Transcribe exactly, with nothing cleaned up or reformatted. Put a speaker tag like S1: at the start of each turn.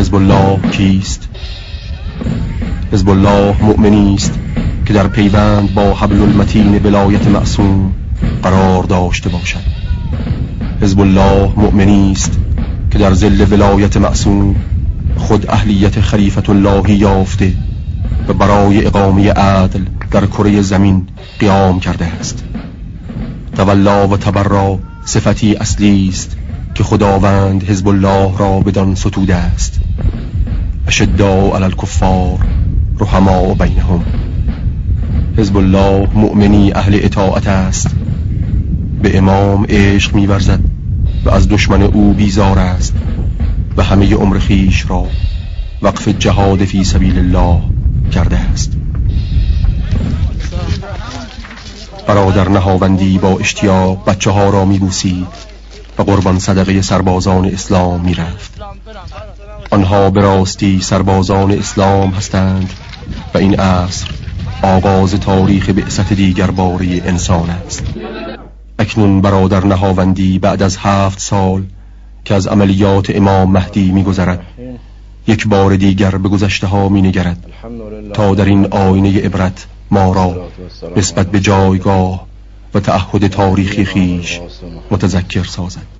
S1: حزب الله کیست؟ حزب الله مؤمنی است که در پیوند با حبل المتین ولایت معصوم قرار داشته باشد. حزب الله مؤمنی است که در ظل ولایت معصوم خود اهلیت خلیفة الله یافته و برای اقامه عدل در کره زمین قیام کرده است. تولا و تبرا صفتی اصلی است که خداوند حزب الله را بدان ستوده است. اشداء علی الکفار رحماء بینهم. حزب الله مؤمنی اهل اطاعت است، به امام عشق می‌ورزد و از دشمن او بیزار است و همه عمر خیش را وقف جهاد فی سبیل الله کرده است. برادر نهاوندی با اشتیاق بچه ها را می‌بوسید و قربان صدقه سربازان اسلام می‌رفت. آنها به راستی سربازان اسلام هستند و این عصر آغاز تاریخ بعثت دیگر باره انسان است. اکنون برادر نهاوندی بعد از هفت سال که از عملیات امام مهدی می‌گذرد، یک بار دیگر به گذشته ها می‌نگرد تا در این آینه عبرت ما را نسبت به جایگاه و تعهد تاریخی خیش متذکر سازد.